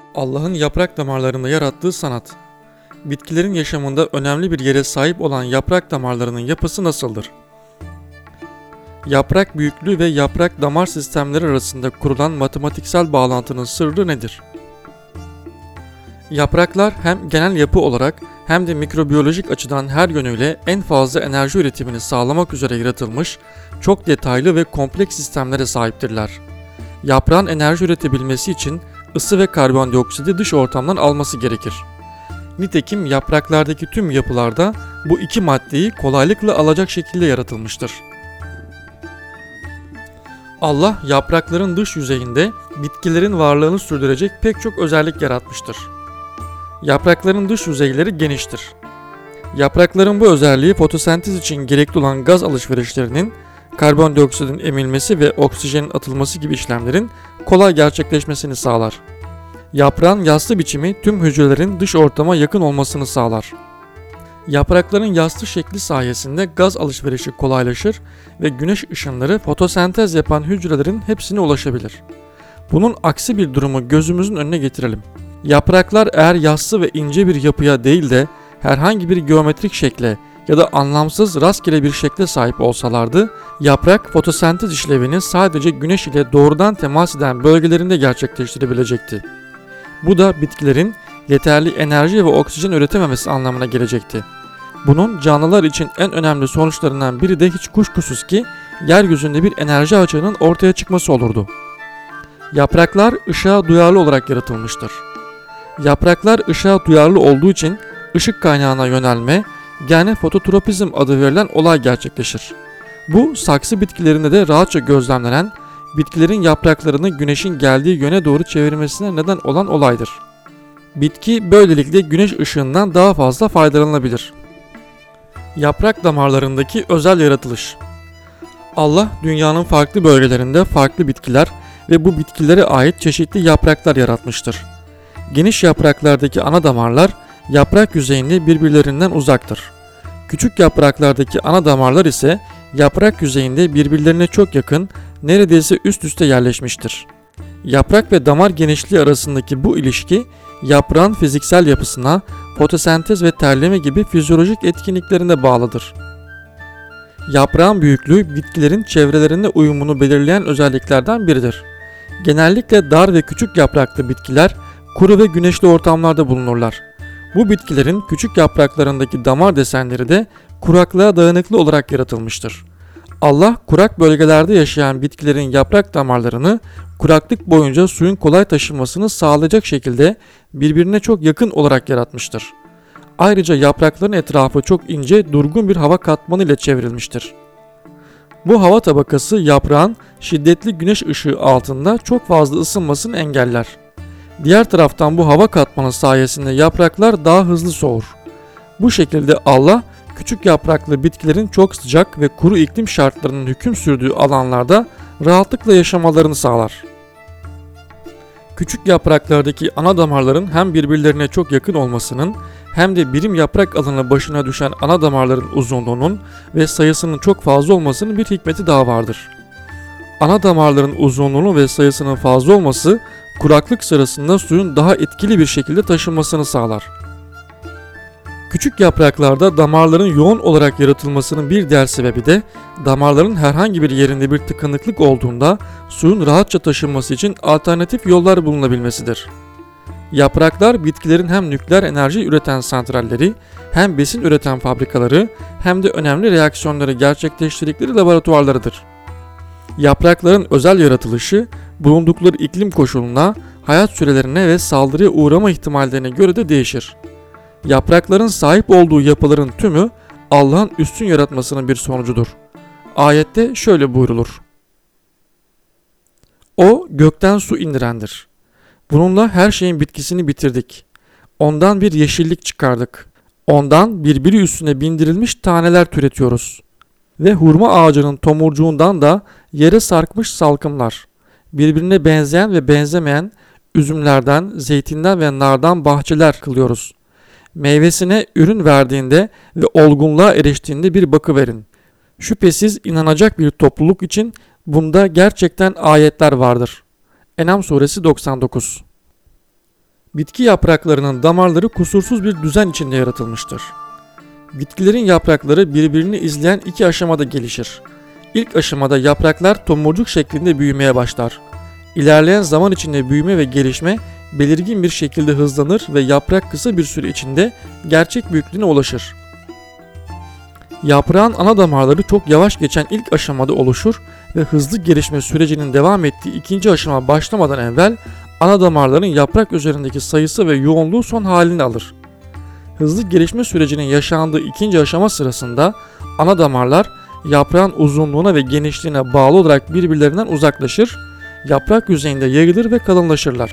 Allah'ın yaprak damarlarında yarattığı sanat. Bitkilerin yaşamında önemli bir yere sahip olan yaprak damarlarının yapısı nasıldır? Yaprak büyüklüğü ve yaprak damar sistemleri arasında kurulan matematiksel bağlantının sırrı nedir? Yapraklar hem genel yapı olarak hem de mikrobiyolojik açıdan her yönüyle en fazla enerji üretimini sağlamak üzere yaratılmış, çok detaylı ve kompleks sistemlere sahiptirler. Yaprağın enerji üretebilmesi için ısı ve karbondioksiti dış ortamdan alması gerekir. Nitekim yapraklardaki tüm yapılarda bu iki maddeyi kolaylıkla alacak şekilde yaratılmıştır. Allah yaprakların dış yüzeyinde bitkilerin varlığını sürdürecek pek çok özellik yaratmıştır. Yaprakların dış yüzeyleri geniştir. Yaprakların bu özelliği fotosentez için gerekli olan gaz alışverişlerinin, karbondioksitin emilmesi ve oksijenin atılması gibi işlemlerin kolay gerçekleşmesini sağlar. Yaprağın yassı biçimi tüm hücrelerin dış ortama yakın olmasını sağlar. Yaprakların yassı şekli sayesinde gaz alışverişi kolaylaşır ve güneş ışınları fotosentez yapan hücrelerin hepsine ulaşabilir. Bunun aksi bir durumu gözümüzün önüne getirelim. Yapraklar eğer yassı ve ince bir yapıya değil de herhangi bir geometrik şekle ya da anlamsız rastgele bir şekle sahip olsalardı, yaprak fotosentez işlevini sadece güneş ile doğrudan temas eden bölgelerinde gerçekleştirebilecekti. Bu da bitkilerin yeterli enerji ve oksijen üretememesi anlamına gelecekti. Bunun canlılar için en önemli sonuçlarından biri de hiç kuşkusuz ki yeryüzünde bir enerji açığının ortaya çıkması olurdu. Yapraklar ışığa duyarlı olarak yaratılmıştır. Yapraklar ışığa duyarlı olduğu için ışık kaynağına yönelme, yani fototropizm adı verilen olay gerçekleşir. Bu saksı bitkilerinde de rahatça gözlemlenen, bitkilerin yapraklarını güneşin geldiği yöne doğru çevirmesine neden olan olaydır. Bitki böylelikle güneş ışığından daha fazla faydalanabilir. Yaprak damarlarındaki özel yaratılış. Allah dünyanın farklı bölgelerinde farklı bitkiler ve bu bitkilere ait çeşitli yapraklar yaratmıştır. Geniş yapraklardaki ana damarlar yaprak yüzeyinde birbirlerinden uzaktır. Küçük yapraklardaki ana damarlar ise yaprak yüzeyinde birbirlerine çok yakın, neredeyse üst üste yerleşmiştir. Yaprak ve damar genişliği arasındaki bu ilişki yaprağın fiziksel yapısına, fotosentez ve terleme gibi fizyolojik etkinliklerine bağlıdır. Yaprağın büyüklüğü bitkilerin çevrelerine uyumunu belirleyen özelliklerden biridir. Genellikle dar ve küçük yapraklı bitkiler kuru ve güneşli ortamlarda bulunurlar. Bu bitkilerin küçük yapraklarındaki damar desenleri de kuraklığa dayanıklı olarak yaratılmıştır. Allah kurak bölgelerde yaşayan bitkilerin yaprak damarlarını kuraklık boyunca suyun kolay taşınmasını sağlayacak şekilde birbirine çok yakın olarak yaratmıştır. Ayrıca yaprakların etrafı çok ince, durgun bir hava katmanı ile çevrilmiştir. Bu hava tabakası yaprağın şiddetli güneş ışığı altında çok fazla ısınmasını engeller. Diğer taraftan bu hava katmanı sayesinde yapraklar daha hızlı soğur. Bu şekilde Allah küçük yapraklı bitkilerin çok sıcak ve kuru iklim şartlarının hüküm sürdüğü alanlarda rahatlıkla yaşamalarını sağlar. Küçük yapraklardaki ana damarların hem birbirlerine çok yakın olmasının hem de birim yaprak alanı başına düşen ana damarların uzunluğunun ve sayısının çok fazla olmasının bir hikmeti daha vardır. Ana damarların uzunluğunun ve sayısının fazla olması kuraklık sırasında suyun daha etkili bir şekilde taşınmasını sağlar. Küçük yapraklarda damarların yoğun olarak yaratılmasının bir diğer sebebi de damarların herhangi bir yerinde bir tıkanıklık olduğunda suyun rahatça taşınması için alternatif yollar bulunabilmesidir. Yapraklar bitkilerin hem nükleer enerji üreten santralleri, hem besin üreten fabrikaları, hem de önemli reaksiyonları gerçekleştirdikleri laboratuvarlarıdır. Yaprakların özel yaratılışı bulundukları iklim koşuluna, hayat sürelerine ve saldırıya uğrama ihtimallerine göre de değişir. Yaprakların sahip olduğu yapıların tümü Allah'ın üstün yaratmasının bir sonucudur. Ayette şöyle buyrulur: O gökten su indirendir. Bununla her şeyin bitkisini bitirdik. Ondan bir yeşillik çıkardık. Ondan birbiri üstüne bindirilmiş taneler türetiyoruz. Ve hurma ağacının tomurcuğundan da yere sarkmış salkımlar, birbirine benzeyen ve benzemeyen üzümlerden, zeytinden ve nardan bahçeler kılıyoruz. Meyvesine ürün verdiğinde ve olgunluğa eriştiğinde bir bakıverin. Şüphesiz inanacak bir topluluk için bunda gerçekten ayetler vardır. En'am suresi 99. Bitki yapraklarının damarları kusursuz bir düzen içinde yaratılmıştır. Bitkilerin yaprakları birbirini izleyen iki aşamada gelişir. İlk aşamada yapraklar tomurcuk şeklinde büyümeye başlar. İlerleyen zaman içinde büyüme ve gelişme belirgin bir şekilde hızlanır ve yaprak kısa bir süre içinde gerçek büyüklüğüne ulaşır. Yaprağın ana damarları çok yavaş geçen ilk aşamada oluşur ve hızlı gelişme sürecinin devam ettiği ikinci aşama başlamadan evvel ana damarların yaprak üzerindeki sayısı ve yoğunluğu son halini alır. Hızlı gelişme sürecinin yaşandığı ikinci aşama sırasında ana damarlar yaprağın uzunluğuna ve genişliğine bağlı olarak birbirlerinden uzaklaşır, yaprak yüzeyinde yayılır ve kalınlaşırlar.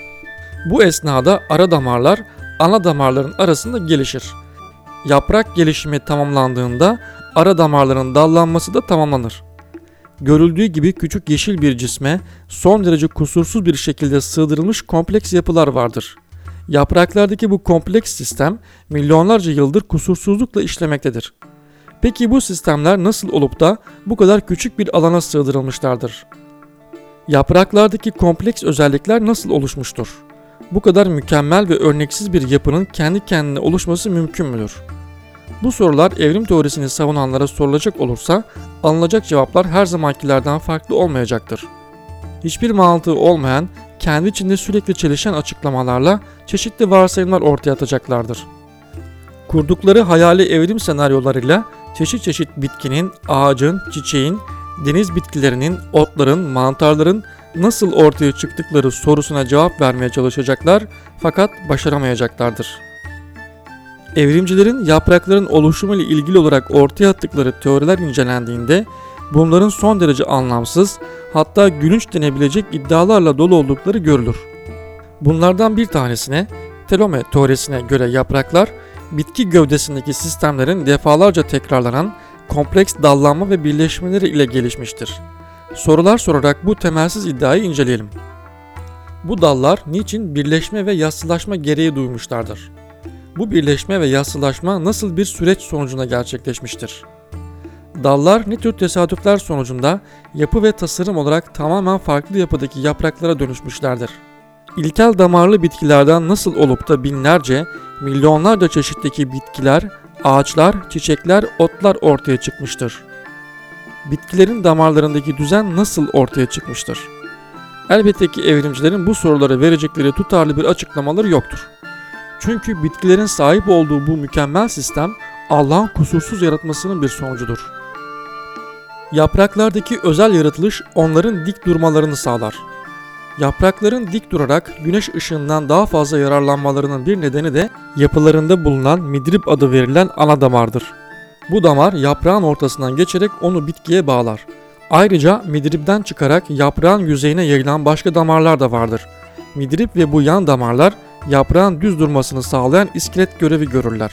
Bu esnada ara damarlar ana damarların arasında gelişir. Yaprak gelişimi tamamlandığında ara damarların dallanması da tamamlanır. Görüldüğü gibi küçük yeşil bir cisme son derece kusursuz bir şekilde sığdırılmış kompleks yapılar vardır. Yapraklardaki bu kompleks sistem milyonlarca yıldır kusursuzlukla işlemektedir. Peki bu sistemler nasıl olup da bu kadar küçük bir alana sığdırılmışlardır? Yapraklardaki kompleks özellikler nasıl oluşmuştur? Bu kadar mükemmel ve örneksiz bir yapının kendi kendine oluşması mümkün müdür? Bu sorular evrim teorisini savunanlara sorulacak olursa alınacak cevaplar her zamankilerden farklı olmayacaktır. Hiçbir mantığı olmayan, kendi içinde sürekli çelişen açıklamalarla çeşitli varsayımlar ortaya atacaklardır. Kurdukları hayali evrim senaryolarıyla çeşit çeşit bitkinin, ağacın, çiçeğin, deniz bitkilerinin, otların, mantarların nasıl ortaya çıktıkları sorusuna cevap vermeye çalışacaklar fakat başaramayacaklardır. Evrimcilerin yaprakların oluşumu ile ilgili olarak ortaya attıkları teoriler incelendiğinde bunların son derece anlamsız, hatta gülünç denebilecek iddialarla dolu oldukları görülür. Bunlardan bir tanesine, telome teorisine göre yapraklar, bitki gövdesindeki sistemlerin defalarca tekrarlanan kompleks dallanma ve birleşmeleri ile gelişmiştir. Sorular sorarak bu temelsiz iddiayı inceleyelim. Bu dallar niçin birleşme ve yassılaşma gereği duymuşlardır? Bu birleşme ve yassılaşma nasıl bir süreç sonucunda gerçekleşmiştir? Dallar ne tür tesadüfler sonucunda yapı ve tasarım olarak tamamen farklı yapıdaki yapraklara dönüşmüşlerdir? İlkel damarlı bitkilerden nasıl olup da binlerce, milyonlarca çeşitteki bitkiler, ağaçlar, çiçekler, otlar ortaya çıkmıştır? Bitkilerin damarlarındaki düzen nasıl ortaya çıkmıştır? Elbette ki evrimcilerin bu sorulara verecekleri tutarlı bir açıklamaları yoktur. Çünkü bitkilerin sahip olduğu bu mükemmel sistem Allah'ın kusursuz yaratmasının bir sonucudur. Yapraklardaki özel yaratılış onların dik durmalarını sağlar. Yaprakların dik durarak güneş ışığından daha fazla yararlanmalarının bir nedeni de yapılarında bulunan midrip adı verilen ana damardır. Bu damar yaprağın ortasından geçerek onu bitkiye bağlar. Ayrıca midripten çıkarak yaprağın yüzeyine yayılan başka damarlar da vardır. Midrip ve bu yan damarlar yaprağın düz durmasını sağlayan iskelet görevi görürler.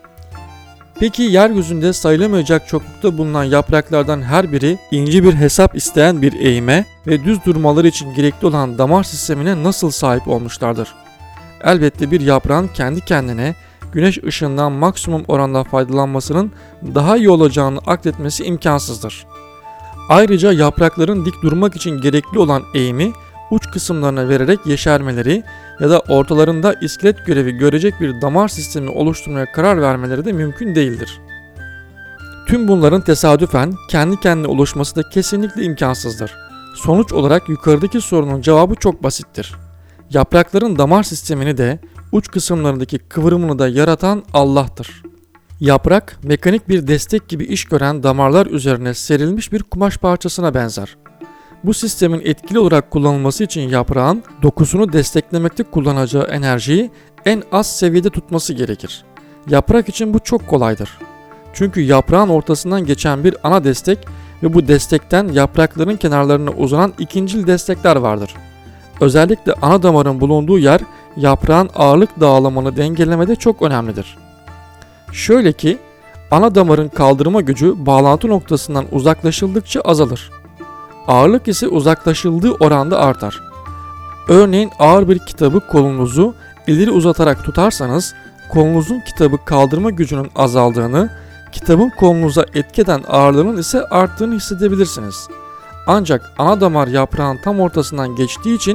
Peki yeryüzünde sayılamayacak çoklukta bulunan yapraklardan her biri ince bir hesap isteyen bir eğime ve düz durmaları için gerekli olan damar sistemine nasıl sahip olmuşlardır? Elbette bir yaprağın kendi kendine güneş ışığından maksimum oranda faydalanmasının daha iyi olacağını akletmesi imkansızdır. Ayrıca yaprakların dik durmak için gerekli olan eğimi uç kısımlarına vererek yeşermeleri ya da ortalarında iskelet görevi görecek bir damar sistemi oluşturmaya karar vermeleri de mümkün değildir. Tüm bunların tesadüfen kendi kendine oluşması da kesinlikle imkansızdır. Sonuç olarak yukarıdaki sorunun cevabı çok basittir. Yaprakların damar sistemini de uç kısımlarındaki kıvrımını da yaratan Allah'tır. Yaprak, mekanik bir destek gibi iş gören damarlar üzerine serilmiş bir kumaş parçasına benzer. Bu sistemin etkili olarak kullanılması için yaprağın dokusunu desteklemekte kullanacağı enerjiyi en az seviyede tutması gerekir. Yaprak için bu çok kolaydır. Çünkü yaprağın ortasından geçen bir ana destek ve bu destekten yaprakların kenarlarına uzanan ikincil destekler vardır. Özellikle ana damarın bulunduğu yer yaprağın ağırlık dağılımını dengelemede çok önemlidir. Şöyle ki, ana damarın kaldırma gücü bağlantı noktasından uzaklaşıldıkça azalır. Ağırlık ise uzaklaşıldığı oranda artar. Örneğin ağır bir kitabı kolunuzu ileri uzatarak tutarsanız kolunuzun kitabı kaldırma gücünün azaldığını, kitabın kolunuza etki eden ağırlığının ise arttığını hissedebilirsiniz. Ancak ana damar yaprağın tam ortasından geçtiği için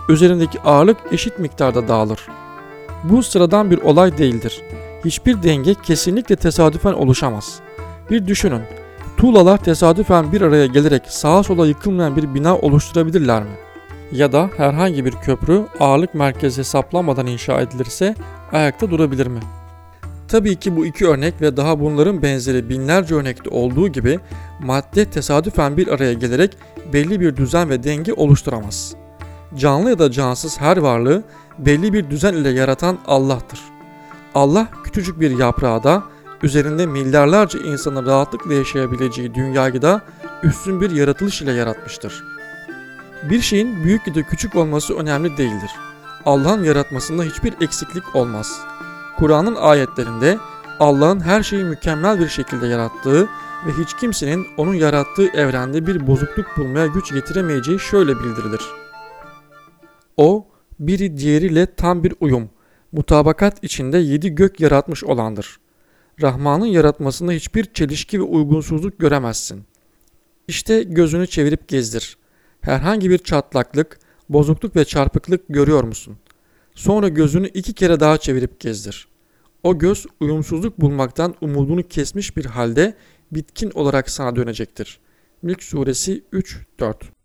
üzerindeki ağırlık eşit miktarda dağılır. Bu sıradan bir olay değildir. Hiçbir denge kesinlikle tesadüfen oluşamaz. Bir düşünün, tuğlalar tesadüfen bir araya gelerek sağa sola yıkılmayan bir bina oluşturabilirler mi? Ya da herhangi bir köprü ağırlık merkezi hesaplanmadan inşa edilirse ayakta durabilir mi? Tabii ki bu iki örnek ve daha bunların benzeri binlerce örnekte olduğu gibi madde tesadüfen bir araya gelerek belli bir düzen ve denge oluşturamaz. Canlı ya da cansız her varlığı belli bir düzen ile yaratan Allah'tır. Allah küçücük bir yaprağı da üzerinde milyarlarca insanın rahatlıkla yaşayabileceği dünyayı da üstün bir yaratılış ile yaratmıştır. Bir şeyin büyük ya da küçük olması önemli değildir. Allah'ın yaratmasında hiçbir eksiklik olmaz. Kur'an'ın ayetlerinde Allah'ın her şeyi mükemmel bir şekilde yarattığı ve hiç kimsenin onun yarattığı evrende bir bozukluk bulmaya güç getiremeyeceği şöyle bildirilir. O, biri diğeriyle tam bir uyum, mutabakat içinde 7 gök yaratmış olandır. Rahman'ın yaratmasında hiçbir çelişki ve uygunsuzluk göremezsin. İşte gözünü çevirip gezdir. Herhangi bir çatlaklık, bozukluk ve çarpıklık görüyor musun? Sonra gözünü 2 kere daha çevirip gezdir. O göz uyumsuzluk bulmaktan umudunu kesmiş bir halde bitkin olarak sana dönecektir. Mülk Suresi 3-4